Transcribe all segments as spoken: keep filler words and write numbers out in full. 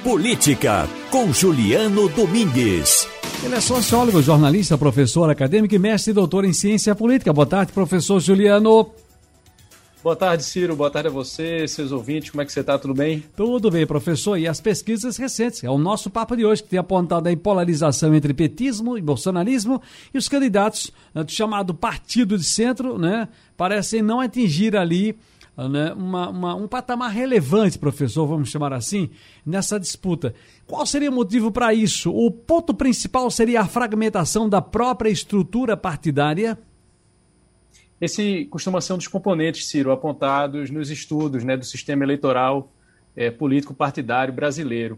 Política, com Juliano Domingues. Ele é sociólogo, jornalista, professor acadêmico e mestre e doutor em ciência política. Boa tarde, professor Juliano. Boa tarde, Ciro. Boa tarde a você, seus ouvintes. Como é que você está? Tudo bem? Tudo bem, professor. E as pesquisas recentes? É o nosso papo de hoje, que tem apontado a polarização entre petismo e bolsonarismo, e os candidatos né, do chamado partido de centro, né, parecem não atingir ali né, uma, uma, um patamar relevante, professor, vamos chamar assim, nessa disputa. Qual seria o motivo para isso? O ponto principal seria a fragmentação da própria estrutura partidária? Esse costuma ser um dos componentes, Ciro, apontados nos estudos né, do sistema eleitoral é, político-partidário brasileiro.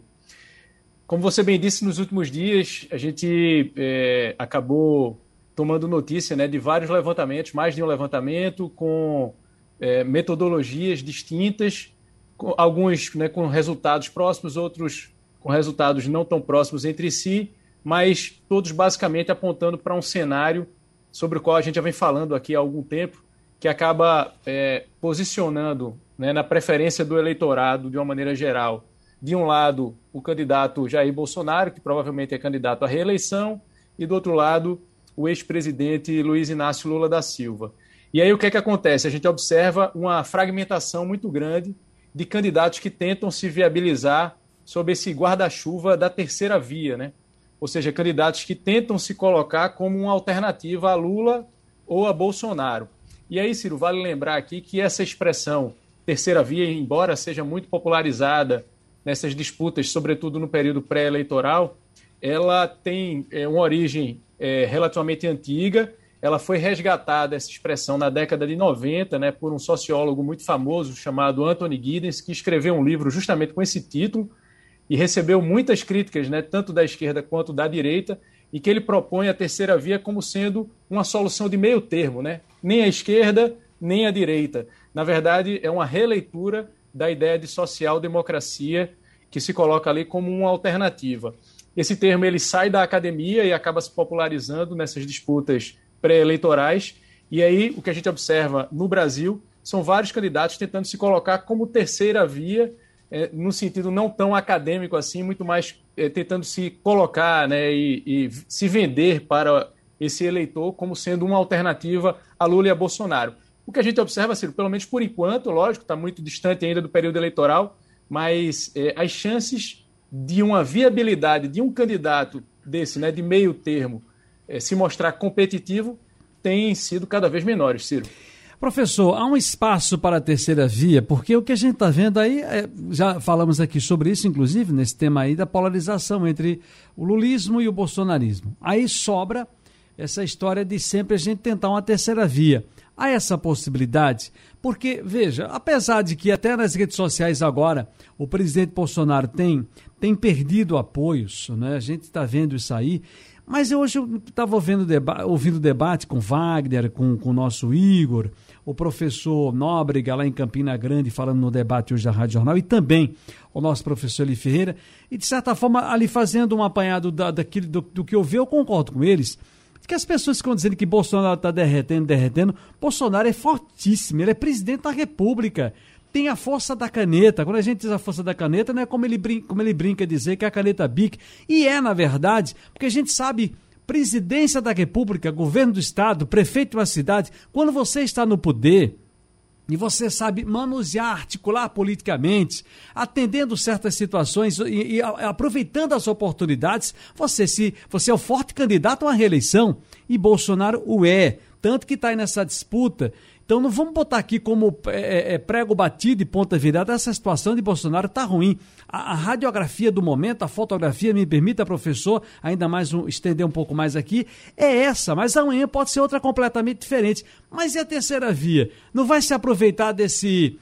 Como você bem disse, nos últimos dias a gente é, acabou tomando notícia né, de vários levantamentos, mais de um levantamento com é, metodologias distintas, com, alguns né, com resultados próximos, outros com resultados não tão próximos entre si, mas todos basicamente apontando para um cenário sobre o qual a gente já vem falando aqui há algum tempo, que acaba é, posicionando né, na preferência do eleitorado, de uma maneira geral, de um lado, o candidato Jair Bolsonaro, que provavelmente é candidato à reeleição, e do outro lado, o ex-presidente Luiz Inácio Lula da Silva. E aí o que é que acontece? A gente observa uma fragmentação muito grande de candidatos que tentam se viabilizar sob esse guarda-chuva da terceira via, né? Ou seja, candidatos que tentam se colocar como uma alternativa a Lula ou a Bolsonaro. E aí, Ciro, vale lembrar aqui que essa expressão terceira via, embora seja muito popularizada nessas disputas, sobretudo no período pré-eleitoral, ela tem é, uma origem é, relativamente antiga. Ela foi resgatada, essa expressão, na década de noventa, né, por um sociólogo muito famoso chamado Anthony Giddens, que escreveu um livro justamente com esse título, e recebeu muitas críticas, né, tanto da esquerda quanto da direita, e que ele propõe a terceira via como sendo uma solução de meio termo, né? Nem a esquerda, nem a direita. Na verdade, é uma releitura da ideia de social-democracia que se coloca ali como uma alternativa. Esse termo ele sai da academia e acaba se popularizando nessas disputas pré-eleitorais, e aí o que a gente observa no Brasil são vários candidatos tentando se colocar como terceira via, É, no sentido não tão acadêmico assim, muito mais é, tentando se colocar né, e, e se vender para esse eleitor como sendo uma alternativa a Lula e a Bolsonaro. O que a gente observa, Ciro, pelo menos por enquanto, lógico, está muito distante ainda do período eleitoral, mas é, as chances de uma viabilidade de um candidato desse, né, de meio termo, é, se mostrar competitivo, têm sido cada vez menores, Ciro. Professor, há um espaço para a terceira via, porque o que a gente está vendo aí, é, já falamos aqui sobre isso, inclusive, nesse tema aí da polarização entre o lulismo e o bolsonarismo. Aí sobra essa história de sempre a gente tentar uma terceira via. Há essa possibilidade? Porque, veja, apesar de que até nas redes sociais agora o presidente Bolsonaro tem, tem perdido apoios, né? A gente está vendo isso aí. Mas hoje eu estava ouvindo, deba- ouvindo debate com Wagner, com, com o nosso Igor, o professor Nóbrega lá em Campina Grande, falando no debate hoje da Rádio Jornal, e também o nosso professor Eli Ferreira, e de certa forma ali fazendo um apanhado da, daquilo, do, do que eu vi, eu concordo com eles, que as pessoas ficam dizendo que Bolsonaro está derretendo, derretendo. Bolsonaro é fortíssimo, ele é presidente da República, tem a força da caneta. Quando a gente diz a força da caneta, não é como ele brinca, como ele brinca dizer que é a caneta Bic. E é, na verdade, porque a gente sabe, presidência da República, governo do Estado, prefeito de uma cidade, quando você está no poder e você sabe manusear, articular politicamente, atendendo certas situações e, e aproveitando as oportunidades, você, se, você é o forte candidato a uma reeleição e Bolsonaro o é. Tanto que está aí nessa disputa. Então não vamos botar aqui como é, é, prego batido e ponta virada. Essa situação de Bolsonaro está ruim. A, a radiografia do momento, a fotografia, me permita, professor, ainda mais um, estender um pouco mais aqui, é essa, mas amanhã pode ser outra completamente diferente. Mas e a terceira via? Não vai se aproveitar desse,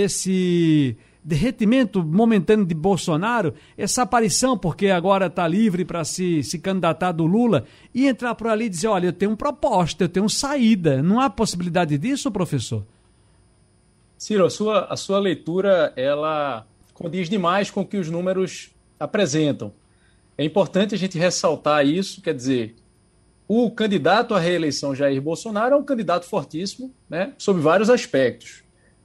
desse derretimento momentâneo de Bolsonaro, essa aparição, porque agora está livre para se, se candidatar do Lula, e entrar por ali e dizer, olha, eu tenho uma proposta, eu tenho saída. Não há possibilidade disso, professor? Ciro, a sua, a sua leitura, ela condiz demais com o que os números apresentam. É importante a gente ressaltar isso, quer dizer, o candidato à reeleição Jair Bolsonaro é um candidato fortíssimo, né, sob vários aspectos.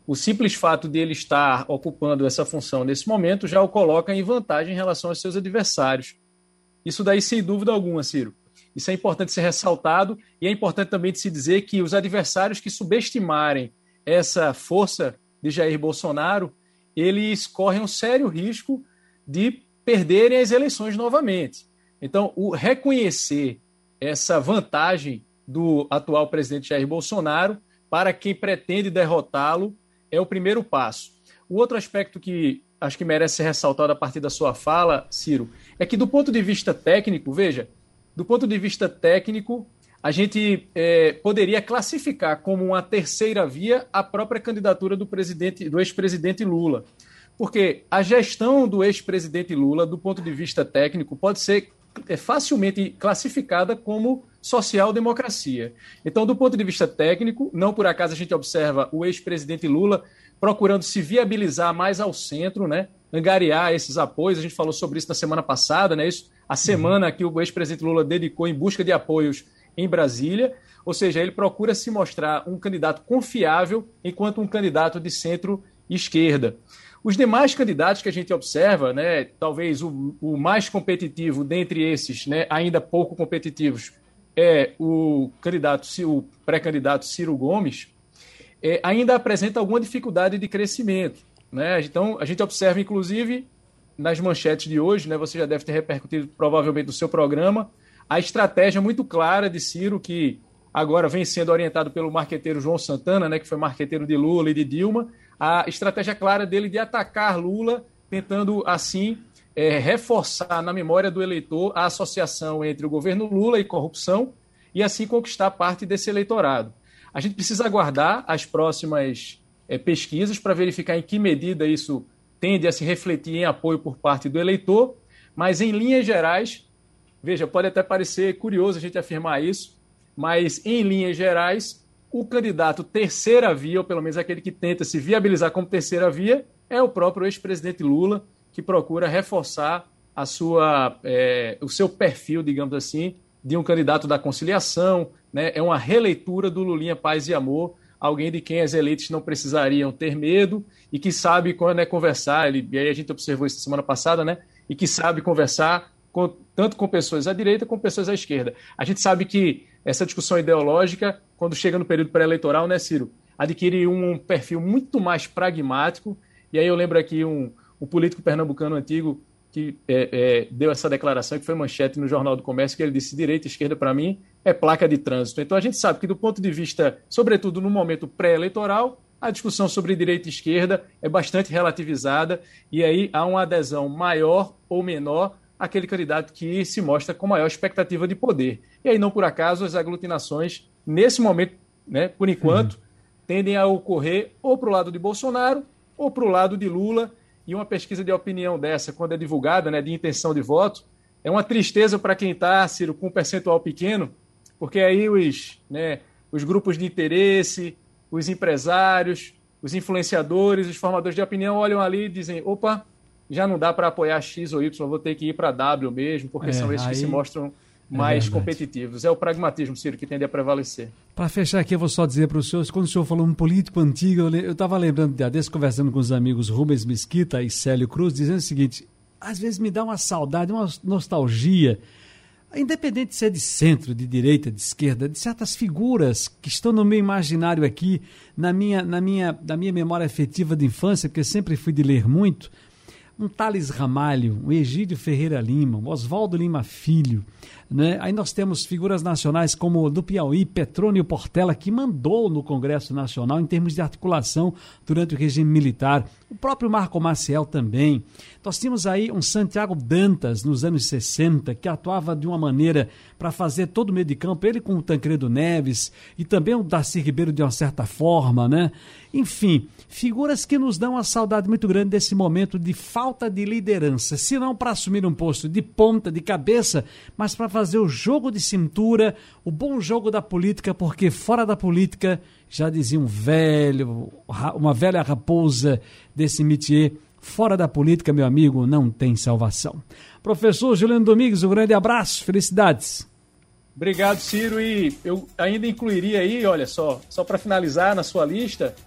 o simples fato de ele estar ocupando essa função nesse momento já o coloca em vantagem em relação aos seus adversários. Isso daí, sem dúvida alguma, Ciro. Isso é importante ser ressaltado e é importante também de se dizer que os adversários que subestimarem essa força de Jair Bolsonaro, eles correm um sério risco de perderem as eleições novamente. Então, o reconhecer essa vantagem do atual presidente Jair Bolsonaro para quem pretende derrotá-lo é o primeiro passo. O outro aspecto que acho que merece ser ressaltado a partir da sua fala, Ciro, é que do ponto de vista técnico, veja, do ponto de vista técnico, a gente é, poderia classificar como uma terceira via a própria candidatura do, presidente, do ex-presidente Lula. Porque a gestão do ex-presidente Lula, do ponto de vista técnico, pode ser é, facilmente classificada como social-democracia. Então, do ponto de vista técnico, não por acaso a gente observa o ex-presidente Lula procurando se viabilizar mais ao centro, né? Angariar esses apoios. A gente falou sobre isso na semana passada, né? Isso, a semana que o ex-presidente Lula dedicou em busca de apoios em Brasília, ou seja, ele procura se mostrar um candidato confiável enquanto um candidato de centro-esquerda. Os demais candidatos que a gente observa, né, talvez o, o mais competitivo dentre esses, né, ainda pouco competitivos, é o candidato, o pré-candidato Ciro Gomes, é, ainda apresenta alguma dificuldade de crescimento, né? Então, a gente observa, inclusive, nas manchetes de hoje, né, você já deve ter repercutido provavelmente no seu programa, a estratégia muito clara de Ciro, que agora vem sendo orientado pelo marqueteiro João Santana, né, que foi marqueteiro de Lula e de Dilma, a estratégia clara dele de atacar Lula, tentando, assim, é, reforçar na memória do eleitor a associação entre o governo Lula e corrupção e, assim, conquistar parte desse eleitorado. A gente precisa aguardar as próximas é, pesquisas para verificar em que medida isso tende a se refletir em apoio por parte do eleitor, mas, em linhas gerais, veja, pode até parecer curioso a gente afirmar isso, mas, em linhas gerais, o candidato terceira via, ou pelo menos aquele que tenta se viabilizar como terceira via, é o próprio ex-presidente Lula, que procura reforçar a sua, é, o seu perfil, digamos assim, de um candidato da conciliação, né? É uma releitura do Lulinha Paz e Amor, alguém de quem as elites não precisariam ter medo e que sabe quando é conversar, ele, e aí a gente observou isso semana passada, né? E que sabe conversar com, tanto com pessoas à direita como pessoas à esquerda. A gente sabe que essa discussão ideológica, quando chega no período pré-eleitoral, né, Ciro, adquire um perfil muito mais pragmático, e aí eu lembro aqui um, um político pernambucano antigo que é, é, deu essa declaração, que foi manchete no Jornal do Comércio, que ele disse: direita e esquerda, para mim, é placa de trânsito. Então a gente sabe que, do ponto de vista, sobretudo no momento pré-eleitoral, a discussão sobre direita e esquerda é bastante relativizada, e aí há uma adesão maior ou menor àquele candidato que se mostra com maior expectativa de poder. E aí, não por acaso, as aglutinações, nesse momento, né, por enquanto, uhum. tendem a ocorrer ou para o lado de Bolsonaro ou para o lado de Lula. E uma pesquisa de opinião dessa, quando é divulgada, né, de intenção de voto, é uma tristeza para quem está, Ciro, com um percentual pequeno, porque aí os, né, os grupos de interesse, os empresários, os influenciadores, os formadores de opinião olham ali e dizem: opa, já não dá para apoiar X ou Y, vou ter que ir para W mesmo, porque é, são esses aí... que se mostram mais é competitivos. É o pragmatismo, Ciro, que tende a prevalecer. Para fechar aqui, eu vou só dizer para o senhor, quando o senhor falou um político antigo, eu estava lembrando de desse, conversando com os amigos Rubens Mesquita e Célio Cruz, dizendo o seguinte: às vezes me dá uma saudade, uma nostalgia, independente de ser de centro, de direita, de esquerda, de certas figuras que estão no meu imaginário aqui, na minha, na minha, na minha memória afetiva de infância, porque sempre fui de ler muito. Um Tales Ramalho, um Egídio Ferreira Lima, um Oswaldo Lima Filho, né? Aí nós temos figuras nacionais como do Piauí, Petrônio Portela, que mandou no Congresso Nacional em termos de articulação durante o regime militar. O próprio Marco Maciel também. Nós tínhamos aí um Santiago Dantas, nos anos sessenta, que atuava de uma maneira para fazer todo o meio de campo, ele com o Tancredo Neves, e também o Darcy Ribeiro de uma certa forma, né? Enfim, figuras que nos dão uma saudade muito grande desse momento de falta de liderança, se não para assumir um posto de ponta, de cabeça, mas para fazer o jogo de cintura, o bom jogo da política, porque fora da política, já dizia um velho, uma velha raposa desse métier, fora da política, meu amigo, não tem salvação. Professor Juliano Domingues, um grande abraço, felicidades. Obrigado, Ciro, e eu ainda incluiria aí, olha só, só para finalizar na sua lista,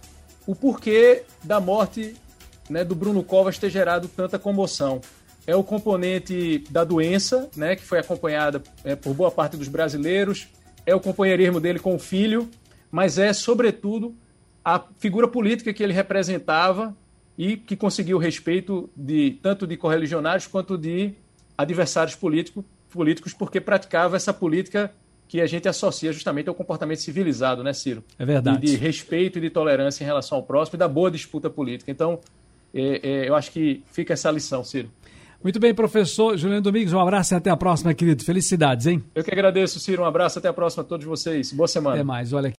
o porquê da morte, né, do Bruno Covas ter gerado tanta comoção. É o componente da doença, né, que foi acompanhada é, por boa parte dos brasileiros, é o companheirismo dele com o filho, mas é, sobretudo, a figura política que ele representava e que conseguiu o respeito de, tanto de correligionários quanto de adversários político, políticos, porque praticava essa política que a gente associa justamente ao comportamento civilizado, né, Ciro? É verdade. De, de respeito e de tolerância em relação ao próximo e da boa disputa política. Então, é, é, eu acho que fica essa lição, Ciro. Muito bem, professor Juliano Domingues, um abraço e até a próxima, querido. Felicidades, hein? Eu que agradeço, Ciro. Um abraço, até a próxima a todos vocês. Boa semana. Até mais, olha aqui.